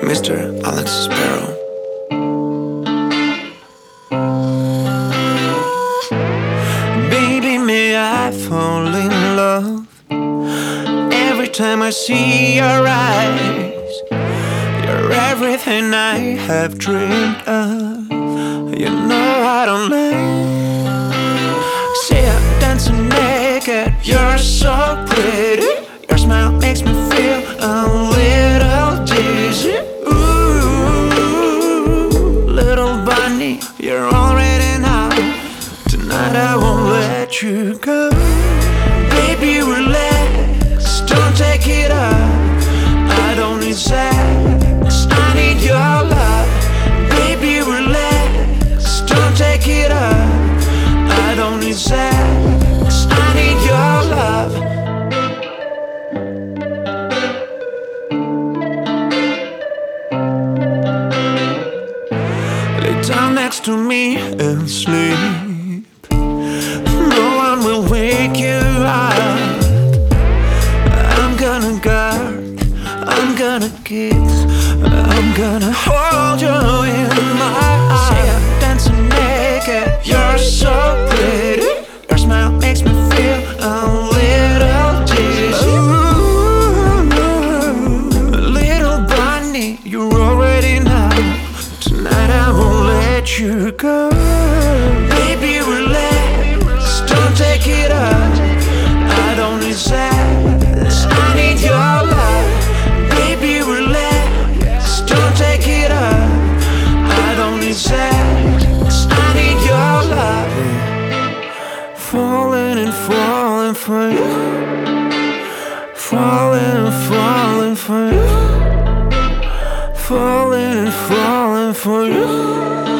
Mr. Alex Sparrow. Baby, may I fall in love every time I see your eyes. You're everything I have dreamed of. You know I don't lie. See you dancing naked. You're so pretty. Your smile makes me feel a little dizzy. Ooh, little bunny, you're already now. Tonight I won't let you go. Baby, relax, don't take it up. I don't need sex, I need your love. Baby, relax, don't take it up. I don't need sex, I need your love. Lay down next to me and sleep. No one will wake you up. I'm gonna guard, I'm gonna kiss, I'm gonna hold you in my arms. See you dancing naked. You're so pretty. Your smile makes me feel a little dizzy. Ooh, little bunny, you're already now. Tonight I won't let you go. Baby, relax, don't take it up. I don't need sex, I need your love. Baby, relax, don't take it up. I don't need sex, I need your love. Falling and falling for you. Falling and falling for you. Falling and falling for you.